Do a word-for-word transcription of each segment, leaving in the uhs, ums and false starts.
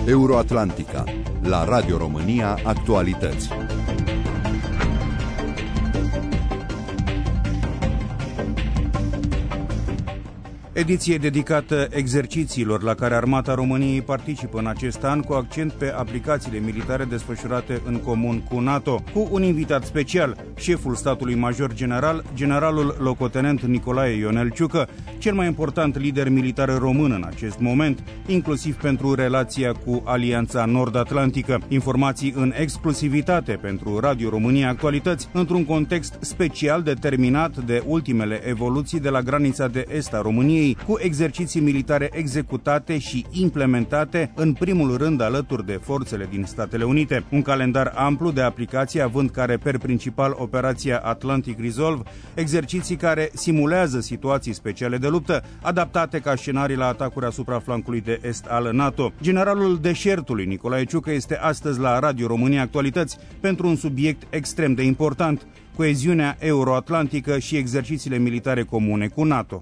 Euroatlantica, la Radio România Actualități. Ediție dedicată exercițiilor la care Armata României participă în acest an, cu accent pe aplicațiile militare desfășurate în comun cu NATO, cu un invitat special, șeful statului major general, generalul locotenent Nicolae Ionel Ciucă, cel mai important lider militar român în acest moment, inclusiv pentru relația cu Alianța Nord-Atlantică. Informații în exclusivitate pentru Radio România Actualități, într-un context special determinat de ultimele evoluții de la granița de est a României, cu exerciții militare executate și implementate în primul rând alături de forțele din Statele Unite. Un calendar amplu de aplicații, având ca reper principal operația Atlantic Resolve, exerciții care simulează situații speciale de luptă, adaptate ca scenarii la atacuri asupra flancului de est al NATO. Generalul deșertului Nicolae Ciucă este astăzi la Radio România Actualități pentru un subiect extrem de important: coeziunea euroatlantică și exercițiile militare comune cu NATO.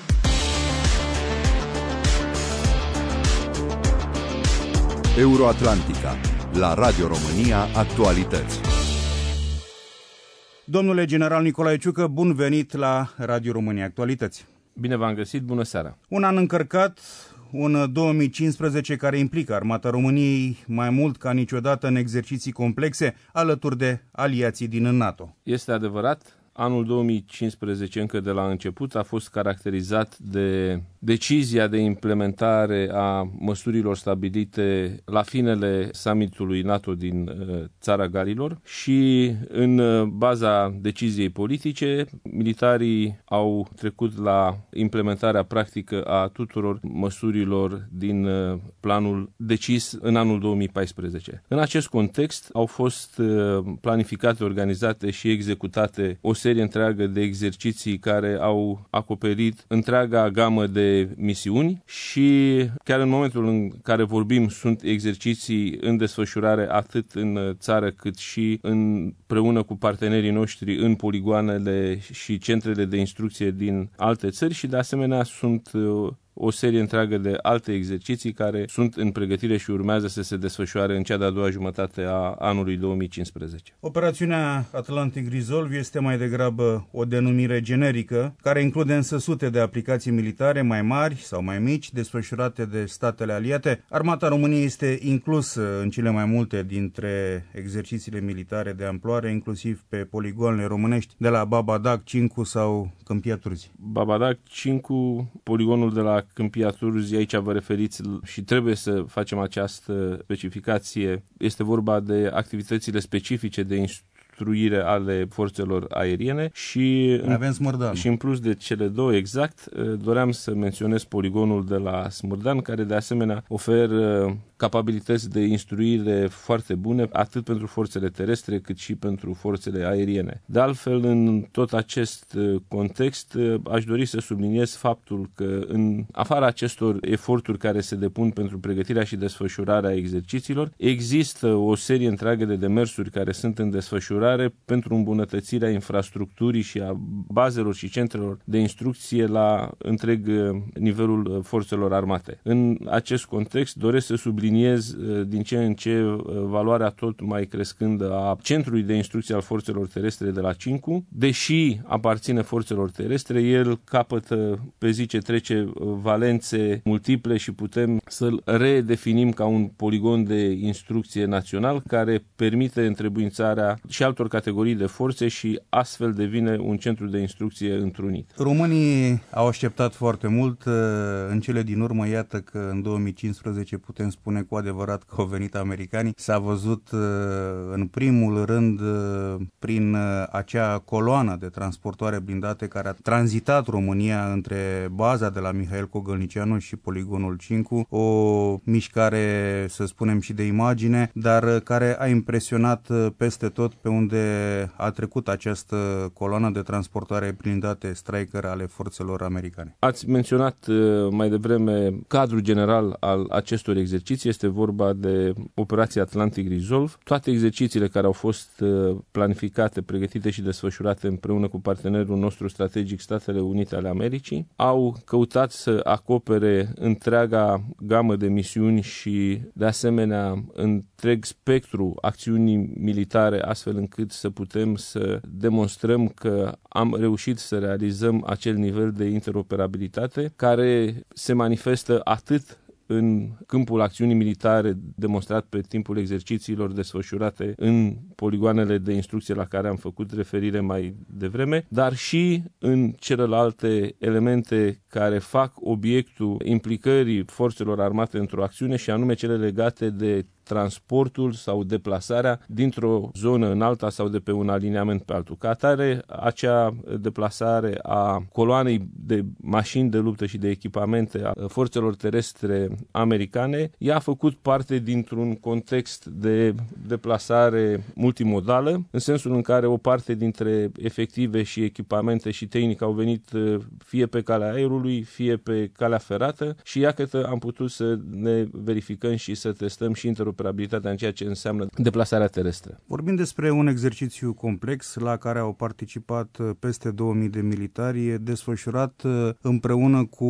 Euroatlantica, la Radio România Actualități. Domnule general Nicolae Ciucă, bun venit la Radio România Actualități. Bine v-am găsit, bună seara. Un an încărcat, un două mii cincisprezece care implică Armata României mai mult ca niciodată în exerciții complexe alături de aliații din NATO. Este adevărat. Anul două mii cincisprezece, încă de la început, a fost caracterizat de decizia de implementare a măsurilor stabilite la finele summitului NATO din uh, Țara Galilor și în uh, baza deciziei politice, militarii au trecut la implementarea practică a tuturor măsurilor din uh, planul decis în anul două mii paisprezece. În acest context au fost uh, planificate, organizate și executate o serie întreagă de exerciții care au acoperit întreaga gamă de misiuni și chiar în momentul în care vorbim sunt exerciții în desfășurare atât în țară cât și împreună cu partenerii noștri în poligoanele și centrele de instrucție din alte țări și de asemenea sunt o serie întreagă de alte exerciții care sunt în pregătire și urmează să se desfășoare în cea de-a doua jumătate a anului două mii cincisprezece. Operațiunea Atlantic Resolve este mai degrabă o denumire generică, care include însă sute de aplicații militare mai mari sau mai mici, desfășurate de statele aliate. Armata României este inclusă în cele mai multe dintre exercițiile militare de amploare, inclusiv pe poligoanele românești, de la Babadac, Cincu sau Câmpia Turzii. Babadac, Cincu, poligonul de la Câmpia Turzii, aici vă referiți și trebuie să facem această specificație. Este vorba de activitățile specifice de instruire ale forțelor aeriene și avem Smurdan. Și în plus de cele două exact, doream să menționez poligonul de la Smurdan, care de asemenea oferă capabilități de instruire foarte bune, atât pentru forțele terestre, cât și pentru forțele aeriene. De altfel, în tot acest context, aș dori să subliniez faptul că, în afara acestor eforturi care se depun pentru pregătirea și desfășurarea exercițiilor, există o serie întreagă de demersuri care sunt în desfășurare pentru îmbunătățirea infrastructurii și a bazelor și centrelor de instrucție la întreg nivelul forțelor armate. În acest context, doresc să subliniez din ce în ce valoarea tot mai crescândă a centrului de instrucție al forțelor terestre de la Cincu. Deși aparține forțelor terestre, el capătă pe zi ce trece valențe multiple și putem să-l redefinim ca un poligon de instrucție național care permite întrebuințarea și altor categorii de forțe și astfel devine un centru de instrucție întrunit. Românii au așteptat foarte mult. În cele din urmă, iată că în două mii cincisprezece putem spune cu adevărat că au venit americanii. S-a văzut în primul rând prin acea coloană de transportoare blindate care a tranzitat România între baza de la Mihail Cogălnicianu și poligonul Cincu, o mișcare, să spunem, și de imagine, dar care a impresionat peste tot pe unde unde a trecut această coloană de transportare prin date Stryker ale forțelor americane. Ați menționat mai devreme cadrul general al acestor exerciții. Este vorba de operația Atlantic Resolve. Toate exercițiile care au fost planificate, pregătite și desfășurate împreună cu partenerul nostru strategic, Statele Unite ale Americii, au căutat să acopere întreaga gamă de misiuni și, de asemenea, întreg spectru acțiunii militare, astfel încât să putem să demonstrăm că am reușit să realizăm acel nivel de interoperabilitate care se manifestă atât în câmpul acțiunii militare demonstrat pe timpul exercițiilor desfășurate în poligoanele de instrucție la care am făcut referire mai devreme, dar și în celelalte elemente care fac obiectul implicării forțelor armate într-o acțiune, și anume cele legate de transportul sau deplasarea dintr-o zonă în alta sau de pe un aliniament pe altul. Ca atare, acea deplasare a coloanei de mașini de luptă și de echipamente a forțelor terestre americane, ea a făcut parte dintr-un context de deplasare multimodală, în sensul în care o parte dintre efective și echipamente și tehnică au venit fie pe calea aerului, fie pe calea ferată, și iată am putut să ne verificăm și să testăm și interoperabilitatea în ceea ce înseamnă deplasarea terestră. Vorbim despre un exercițiu complex la care au participat peste două mii de militari, desfășurat împreună cu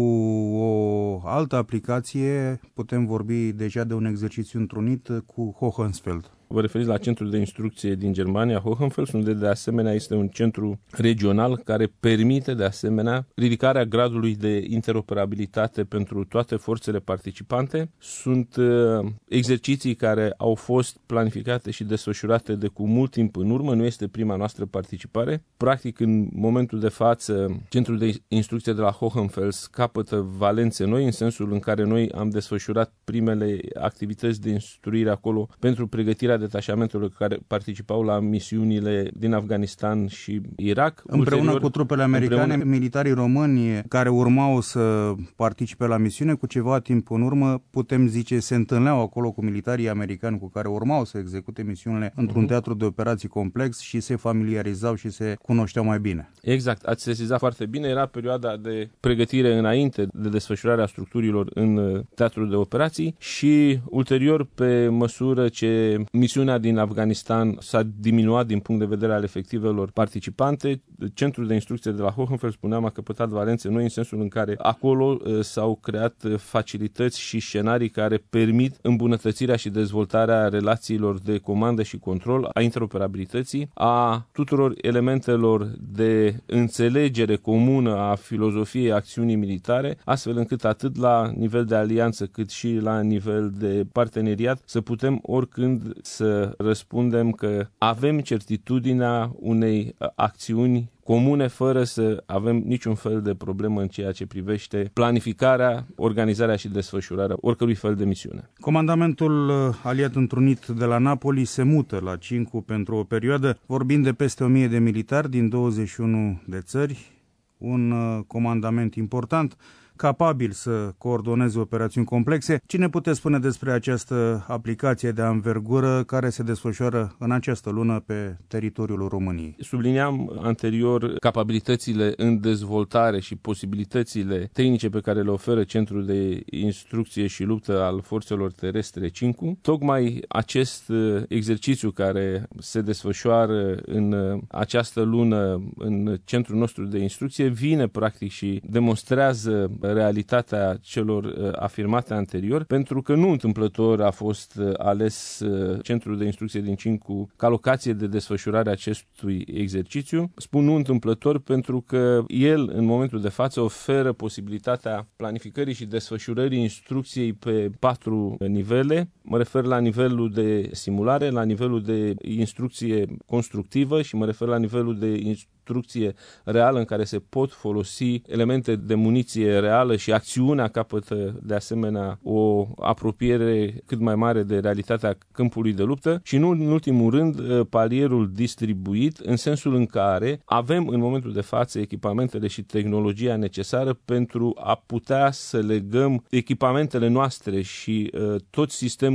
o altă aplicație. Putem vorbi deja de un exercițiu întrunit cu Hohenfeld. Vă referiți la centrul de instrucție din Germania, Hohenfels, unde de asemenea este un centru regional care permite de asemenea ridicarea gradului de interoperabilitate pentru toate forțele participante. Sunt uh, exerciții care au fost planificate și desfășurate de cu mult timp în urmă, nu este prima noastră participare. Practic, în momentul de față, centrul de instrucție de la Hohenfels capătă valențe noi, în sensul în care noi am desfășurat primele activități de instruire acolo pentru pregătirea detașamentelor care participau la misiunile din Afganistan și Irak. Împreună Ulterior, cu trupele americane, împreună... militarii români care urmau să participe la misiune, cu ceva timp în urmă, putem zice, se întâlneau acolo cu militarii americani cu care urmau să execute misiunile într-un uh-huh. teatru de operații complex și se familiarizau și se cunoșteau mai bine. Exact, ați sesizat foarte bine, era perioada de pregătire înainte de desfășurarea structurilor în teatrul de operații și ulterior, pe măsură ce misiunea din Afganistan s-a diminuat din punct de vedere al efectivelor participante, centrul de instrucție de la Hohenfels, spuneam, a căpătat valențe noi în sensul în care acolo uh, s-au creat facilități și scenarii care permit îmbunătățirea și dezvoltarea relațiilor de comandă și control, a interoperabilității, a tuturor elementelor de înțelegere comună a filozofiei acțiunii militare, astfel încât atât la nivel de alianță cât și la nivel de parteneriat să putem oricând să răspundem că avem certitudinea unei acțiuni comune fără să avem niciun fel de problemă în ceea ce privește planificarea, organizarea și desfășurarea oricărui fel de misiune. Comandamentul aliat întrunit de la Napoli se mută la Cincu pentru o perioadă, vorbind de peste o mie de militari din douăzeci și unu de țări, un comandament important, capabil să coordoneze operațiuni complexe. Ce ne puteți spune despre această aplicație de anvergură care se desfășoară în această lună pe teritoriul României? Subliniam anterior capabilitățile în dezvoltare și posibilitățile tehnice pe care le oferă Centrul de Instrucție și Luptă al Forțelor Terestre Cincu. Tocmai acest exercițiu care se desfășoară în această lună în centrul nostru de instrucție vine practic și demonstrează realitatea celor afirmate anterior, pentru că nu întâmplător a fost ales Centrul de Instrucție din Cincu ca locație de desfășurare a acestui exercițiu. Spun nu întâmplător pentru că el, în momentul de față, oferă posibilitatea planificării și desfășurării instrucției pe patru nivele. Mă refer la nivelul de simulare, la nivelul de instrucție constructivă și mă refer la nivelul de instrucție instrucție reală în care se pot folosi elemente de muniție reală și acțiunea capătă de asemenea o apropiere cât mai mare de realitatea câmpului de luptă și nu în ultimul rând palierul distribuit în sensul în care avem în momentul de față echipamentele și tehnologia necesară pentru a putea să legăm echipamentele noastre și uh, tot sistemul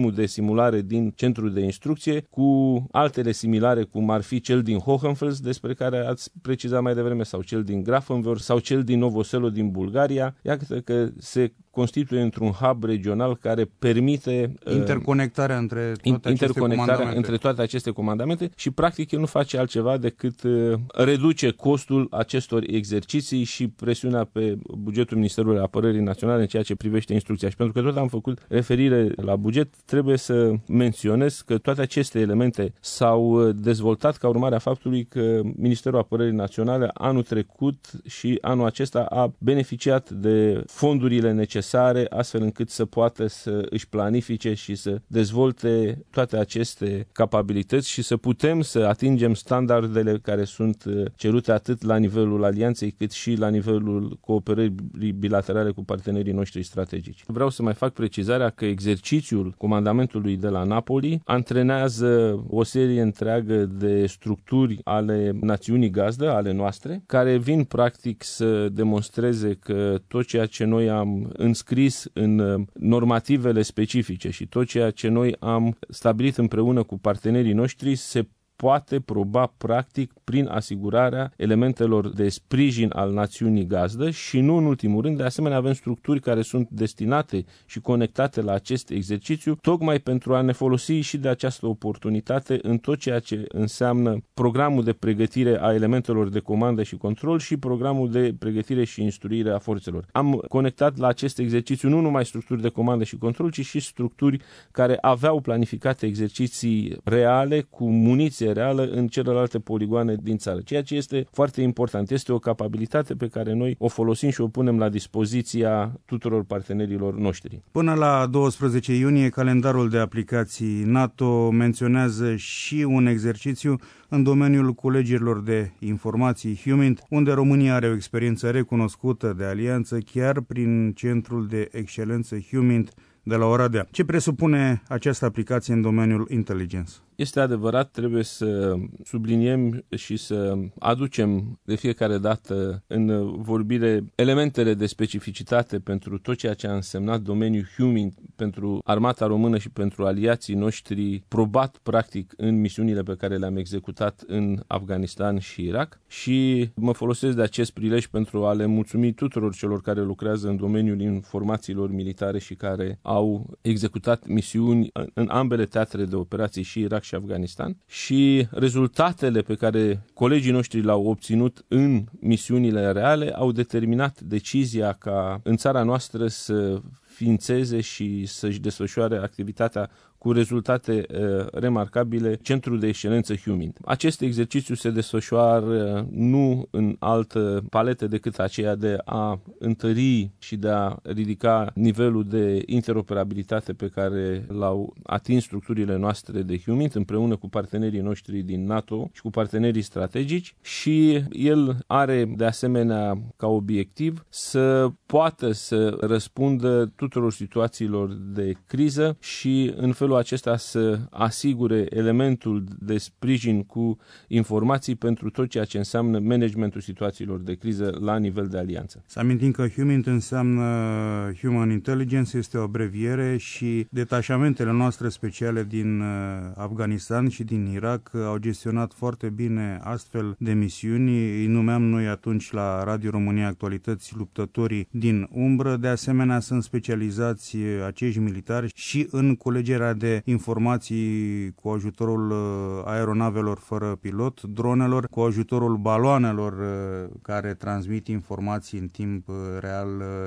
sistemul de simulare din centrul de instrucție cu altele similare, cum ar fi cel din Hohenfels, despre care ați precizat mai devreme, sau cel din Grafenwöhr, sau cel din Novo Selo din Bulgaria. Iată că se constituie într-un hub regional care permite interconectarea între toate interconectarea aceste între toate aceste comandamente și practic el nu face altceva decât uh, reduce costul acestor exerciții și presiunea pe bugetul Ministerului Apărării Naționale în ceea ce privește instrucția. Și pentru că tot am făcut referire la buget, trebuie să menționez că toate aceste elemente s-au dezvoltat ca urmare a faptului că Ministerul Apărării Naționale anul trecut și anul acesta a beneficiat de fondurile necesare astfel încât să poată să își planifice și să dezvolte toate aceste capabilități și să putem să atingem standardele care sunt cerute atât la nivelul alianței cât și la nivelul cooperării bilaterale cu partenerii noștri strategici. Vreau să mai fac precizarea că exercițiul comandamentului de la Napoli antrenează o serie întreagă de structuri ale națiunii gazdă, ale noastre, care vin practic să demonstreze că tot ceea ce noi am înscris în normativele specifice și tot ceea ce noi am stabilit împreună cu partenerii noștri se poate proba practic prin asigurarea elementelor de sprijin al națiunii gazdă și nu în ultimul rând, de asemenea avem structuri care sunt destinate și conectate la acest exercițiu tocmai pentru a ne folosi și de această oportunitate în tot ceea ce înseamnă programul de pregătire a elementelor de comandă și control și programul de pregătire și instruire a forțelor. Am conectat la acest exercițiu nu numai structuri de comandă și control, ci și structuri care aveau planificate exerciții reale cu muniție reală în celelalte poligoane din țară, ceea ce este foarte important. Este o capabilitate pe care noi o folosim și o punem la dispoziția tuturor partenerilor noștri. Până la douăsprezece iunie, calendarul de aplicații NATO menționează și un exercițiu în domeniul culegerilor de informații HUMINT, unde România are o experiență recunoscută de alianță chiar prin Centrul de Excelență HUMINT de la Oradea. Ce presupune această aplicație în domeniul intelligence? Este adevărat, trebuie să subliniem și să aducem de fiecare dată în vorbire elementele de specificitate pentru tot ceea ce a însemnat domeniul HUMINT pentru armata română și pentru aliații noștri probat practic în misiunile pe care le-am executat în Afganistan și Irak și mă folosesc de acest prilej pentru a le mulțumi tuturor celor care lucrează în domeniul informațiilor militare și care au executat misiuni în ambele teatre de operații și Irak și Afganistan și rezultatele pe care colegii noștri le-au obținut în misiunile reale au determinat decizia ca în țara noastră să ființeze și să-și desfășoare activitatea cu rezultate uh, remarcabile Centrul de Excelență HUMINT. Acest exercițiu se desfășoară nu în altă paletă decât aceea de a întări și de a ridica nivelul de interoperabilitate pe care l-au atins structurile noastre de HUMINT împreună cu partenerii noștri din NATO și cu partenerii strategici și el are de asemenea ca obiectiv să poată să răspundă tuturor situațiilor de criză și în felul acesta să asigure elementul de sprijin cu informații pentru tot ceea ce înseamnă managementul situațiilor de criză la nivel de alianță. Să amintim că HUMINT înseamnă Human Intelligence, este o abreviere și detașamentele noastre speciale din Afganistan și din Irak au gestionat foarte bine astfel de misiuni. Îi numeam noi atunci la Radio România Actualități luptătorii din umbră. De asemenea, sunt specializați acești militari și în culegerea de informații cu ajutorul aeronavelor fără pilot, dronelor, cu ajutorul baloanelor care transmit informații în timp real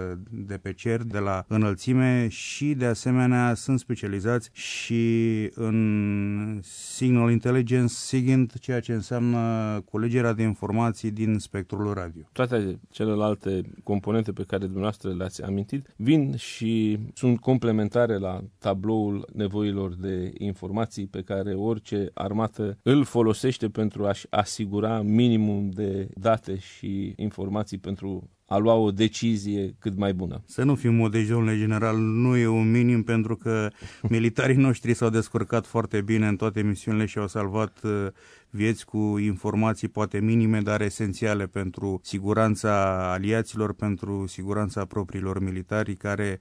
de pe cer, de la înălțime și de asemenea sunt specializați și în Signal Intelligence, SIGINT, ceea ce înseamnă culegerea de informații din spectrul radio. Toate celelalte componente pe care dumneavoastră le-ați amintit vin și sunt complementare la tabloul nevoilor de informații pe care orice armată îl folosește pentru a-și asigura minimum de date și informații pentru a lua o decizie cât mai bună. Să nu fim modești, domnule general, nu e un minim pentru că militarii noștri s-au descurcat foarte bine în toate misiunile și au salvat vieți cu informații poate minime, dar esențiale pentru siguranța aliaților, pentru siguranța propriilor militari care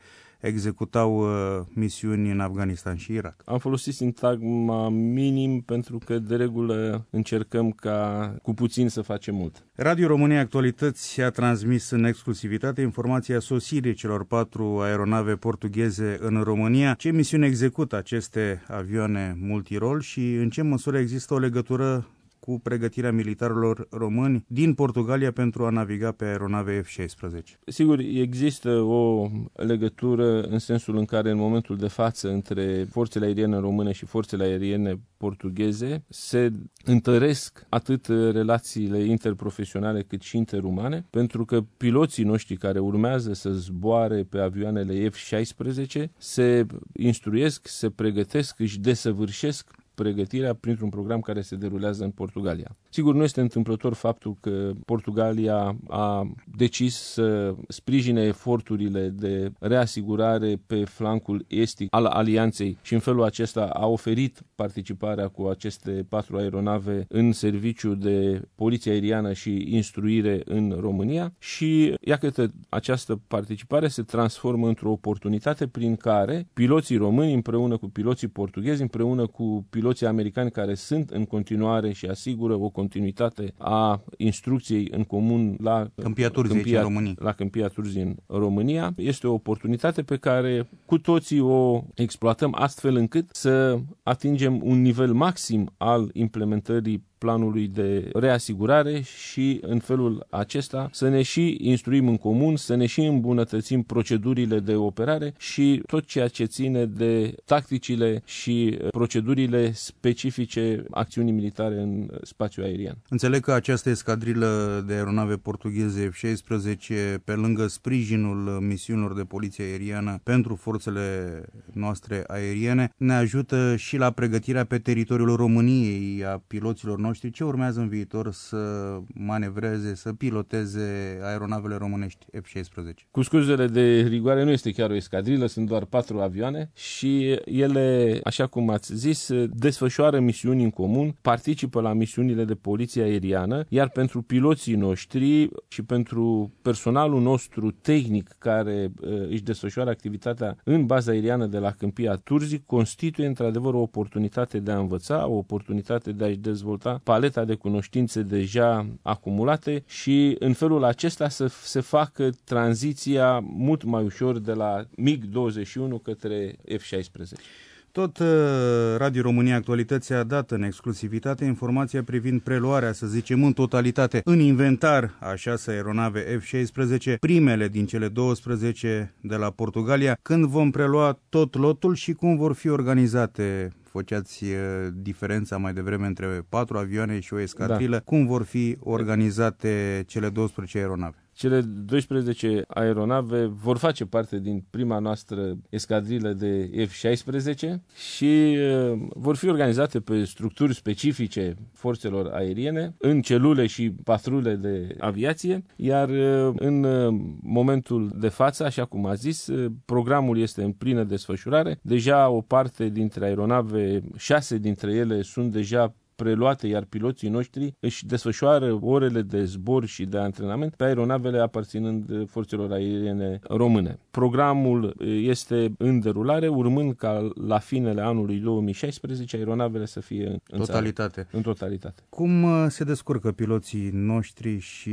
executau uh, misiuni în Afganistan și Irak. Am folosit sintagma minim pentru că de regulă încercăm ca cu puțin să facem mult. Radio România Actualități a transmis în exclusivitate informația sosirii celor patru aeronave portugheze în România. Ce misiuni execută aceste avioane multirol și în ce măsură există o legătură cu pregătirea militarilor români din Portugalia pentru a naviga pe aeronave F șaisprezece. Sigur, există o legătură în sensul în care în momentul de față între forțele aeriene române și forțele aeriene portugheze se întăresc atât relațiile interprofesionale cât și interumane, pentru că piloții noștri care urmează să zboare pe avioanele F șaisprezece se instruiesc, se pregătesc, își desăvârșesc pregătirea printr-un program care se derulează în Portugalia. Sigur, nu este întâmplător faptul că Portugalia a decis să sprijine eforturile de reasigurare pe flancul estic al alianței și în felul acesta a oferit participarea cu aceste patru aeronave în serviciu de poliție aeriană și instruire în România și iată, această participare se transformă într-o oportunitate prin care piloții români împreună cu piloții portughezi, împreună cu piloții americani care sunt în continuare și asigură o continuitate a instrucției în comun la Câmpia Turzii, Câmpia, în România. la Câmpia Turzii în România. Este o oportunitate pe care cu toții o exploatăm astfel încât să atingem un nivel maxim al implementării planului de reasigurare și în felul acesta să ne și instruim în comun, să ne și îmbunătățim procedurile de operare și tot ceea ce ține de tacticile și procedurile specifice acțiunii militare în spațiul aerian. Înțeleg că această escadrilă de aeronave portugheze F șaisprezece, pe lângă sprijinul misiunilor de poliție aeriană pentru forțele noastre aeriene, ne ajută și la pregătirea pe teritoriul României a piloților noștri. Ce urmează în viitor să manevreze, să piloteze aeronavele românești F șaisprezece? Cu scuzele de rigoare, nu este chiar o escadrilă, sunt doar patru avioane și ele, așa cum ați zis, desfășoară misiuni în comun, participă la misiunile de poliție aeriană, iar pentru piloții noștri și pentru personalul nostru tehnic care uh, își desfășoară activitatea în baza aeriană de la Câmpia Turzii, constituie într-adevăr o oportunitate de a învăța, o oportunitate de a-și dezvolta paleta de cunoștințe deja acumulate și în felul acesta să se facă tranziția mult mai ușor de la MiG douăzeci și unu către F șaisprezece. Tot Radio România Actualități a dat în exclusivitate informația privind preluarea, să zicem, în totalitate, în inventar a șase aeronave F șaisprezece, primele din cele douăsprezece de la Portugalia, când vom prelua tot lotul și cum vor fi organizate. Făceați diferența mai devreme între patru avioane și o escadrilă. Da. Cum vor fi organizate cele douăsprezece aeronave? Cele douăsprezece aeronave vor face parte din prima noastră escadrilă de F șaisprezece și uh, vor fi organizate pe structuri specifice forțelor aeriene, în celule și patrule de aviație, iar uh, în uh, momentul de față, așa cum a zis, uh, programul este în plină desfășurare. Deja o parte dintre aeronave, șase dintre ele sunt deja preluate, iar piloții noștri își desfășoară orele de zbor și de antrenament pe aeronavele aparținând forțelor aeriene române. Programul este în derulare, urmând ca la finele anului două mii șaisprezece aeronavele să fie în totalitate. Țară, în totalitate. Cum se descurcă piloții noștri și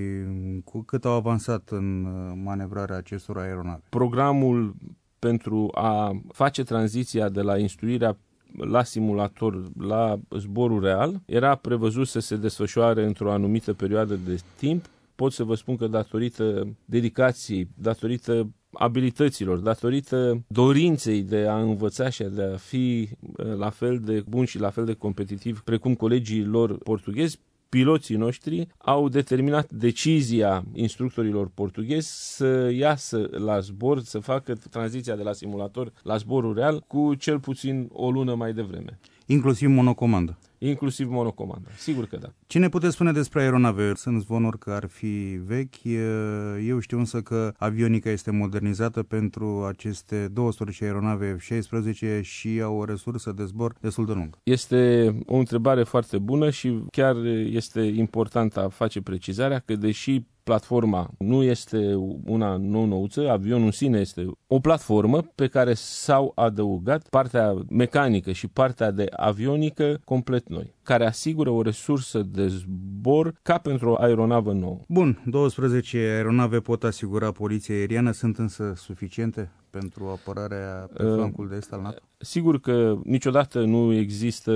cu cât au avansat în manevrarea acestor aeronave? Programul pentru a face tranziția de la instruirea la simulator, la zborul real, era prevăzut să se desfășoare într-o anumită perioadă de timp. Pot să vă spun că datorită dedicației, datorită abilităților, datorită dorinței de a învăța și de a fi la fel de bun și la fel de competitiv precum colegii lor portughezi, piloții noștri au determinat decizia instructorilor portughezi să iasă la zbor, să facă tranziția de la simulator la zborul real cu cel puțin o lună mai devreme. Inclusiv monocomandă. Inclusiv monocomandă, sigur că da. Ce ne puteți spune despre aeronave? Sunt zvonuri că ar fi vechi. Eu știu însă că avionica este modernizată pentru aceste douăsprezece aeronave F șaisprezece și au o resursă de zbor destul de lungă. Este o întrebare foarte bună și chiar este important a face precizarea că deși platforma nu este una nou-nouță, avionul în sine este o platformă pe care s-au adăugat partea mecanică și partea de avionică complet noi, care asigură o resursă de zbor ca pentru o aeronavă nouă. Bun, douăsprezece aeronave pot asigura poliția aeriană, sunt însă suficiente pentru apărarea pe flancul de est al NATO? Sigur că niciodată nu există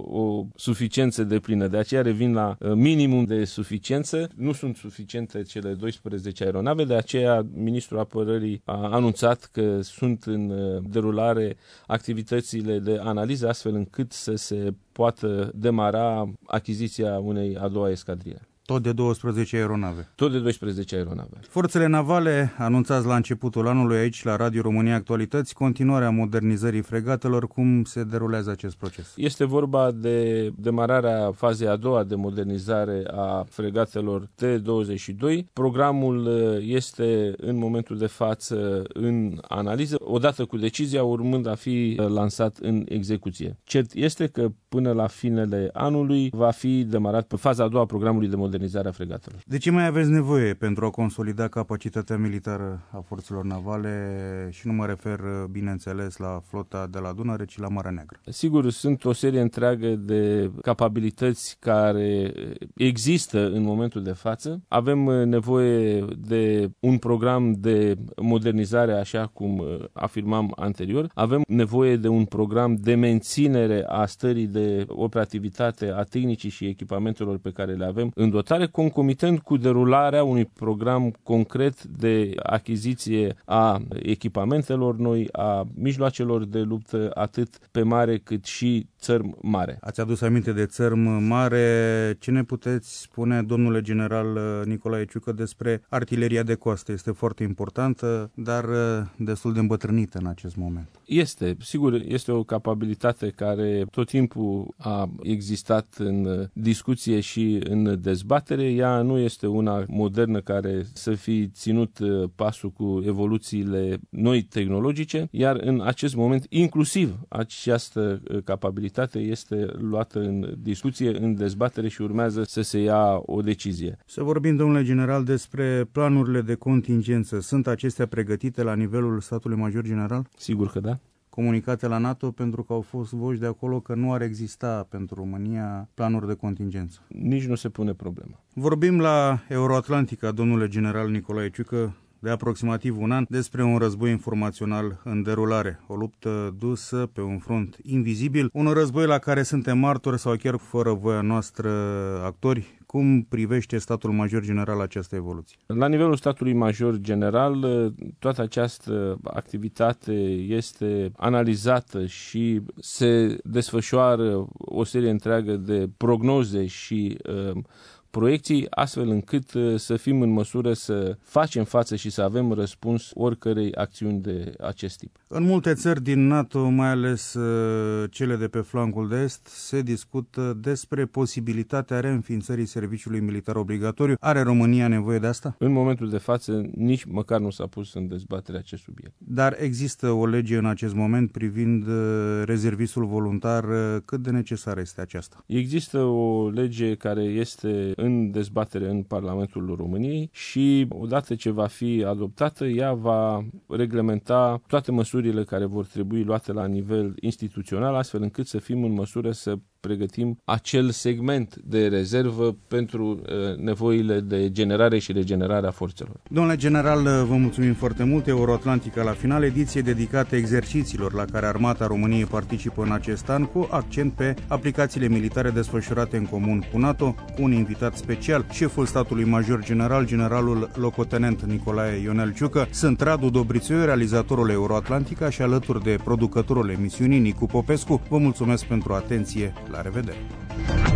o suficiență de plină, de aceea revin la minimum de suficiență. Nu sunt suficiente cele douăsprezece aeronave, de aceea Ministrul Apărării a anunțat că sunt în derulare activitățile de analiză astfel încât să se poată demara achiziția unei a doua escadrile. Tot de douăsprezece aeronave. Tot de douăsprezece aeronave. Forțele navale, anunțați la începutul anului aici la Radio România Actualități, continuarea modernizării fregatelor. Cum se derulează acest proces? Este vorba de demararea fazei a doua de modernizare a fregatelor T douăzeci și doi. Programul este în momentul de față în analiză, odată cu decizia urmând a fi lansat în execuție. Cert este că până la finele anului va fi demarat pe faza a doua a programului de modernizare modernizarea fregatelor. De ce mai aveți nevoie pentru a consolida capacitatea militară a forțelor navale și nu mă refer, bineînțeles, la flota de la Dunăre, ci la Marea Neagră? Sigur, sunt o serie întreagă de capabilități care există în momentul de față. Avem nevoie de un program de modernizare, așa cum afirmam anterior. Avem nevoie de un program de menținere a stării de operativitate a tehnicii și echipamentelor pe care le avem în dotare, concomitent cu derularea unui program concret de achiziție a echipamentelor noi, a mijloacelor de luptă, atât pe mare cât și țărm mare. Ați adus aminte de țărm mare. Ce ne puteți spune, domnule general Nicolae Ciucă, despre artileria de coastă? Este foarte importantă, dar destul de îmbătrânită în acest moment. Este, sigur, este o capabilitate care tot timpul a existat în discuție și în dezbatere. Ea nu este una modernă care să fi ținut pasul cu evoluțiile noi tehnologice, iar în acest moment inclusiv această capabilitate este luată în discuție, în dezbatere și urmează să se ia o decizie. Să vorbim, domnule general, despre planurile de contingență. Sunt acestea pregătite la nivelul statului major general? Sigur că da. Comunicate la NATO, pentru că au fost voci de acolo că nu ar exista pentru România planuri de contingență. Nici nu se pune problema. Vorbim la Euroatlantica, domnule general Nicolae Ciucă, de aproximativ un an, despre un război informațional în derulare, o luptă dusă pe un front invizibil, un război la care suntem martori sau chiar fără voia noastră actori. Cum privește statul major general această evoluție? La nivelul statului major general, toată această activitate este analizată și se desfășoară o serie întreagă de prognoze și uh, proiecții, astfel încât să fim în măsură să facem față și să avem răspuns oricărei acțiuni de acest tip. În multe țări din NATO, mai ales cele de pe flancul de est, se discută despre posibilitatea reînființării serviciului militar obligatoriu. Are România nevoie de asta? În momentul de față, nici măcar nu s-a pus în dezbatere acest subiect. Dar există o lege în acest moment privind rezervistul voluntar. Cât de necesară este aceasta? Există o lege care este în dezbatere în Parlamentul României și odată ce va fi adoptată, ea va reglementa toate măsurile care vor trebui luate la nivel instituțional, astfel încât să fim în măsură să pregătim acel segment de rezervă pentru uh, nevoile de generare și regenerare a forțelor. Domnule general, vă mulțumim foarte mult. Euroatlantica la final, ediție dedicată exercițiilor la care Armata României participă în acest an, cu accent pe aplicațiile militare desfășurate în comun cu NATO, cu un invitat special, șeful statului major general, generalul locotenent Nicolae Ionel Ciucă. Sunt Radu Dobrițoiu, realizatorul Euroatlantica, și alături de producătorul emisiunii Nicu Popescu. Vă mulțumesc pentru atenție. La revedere!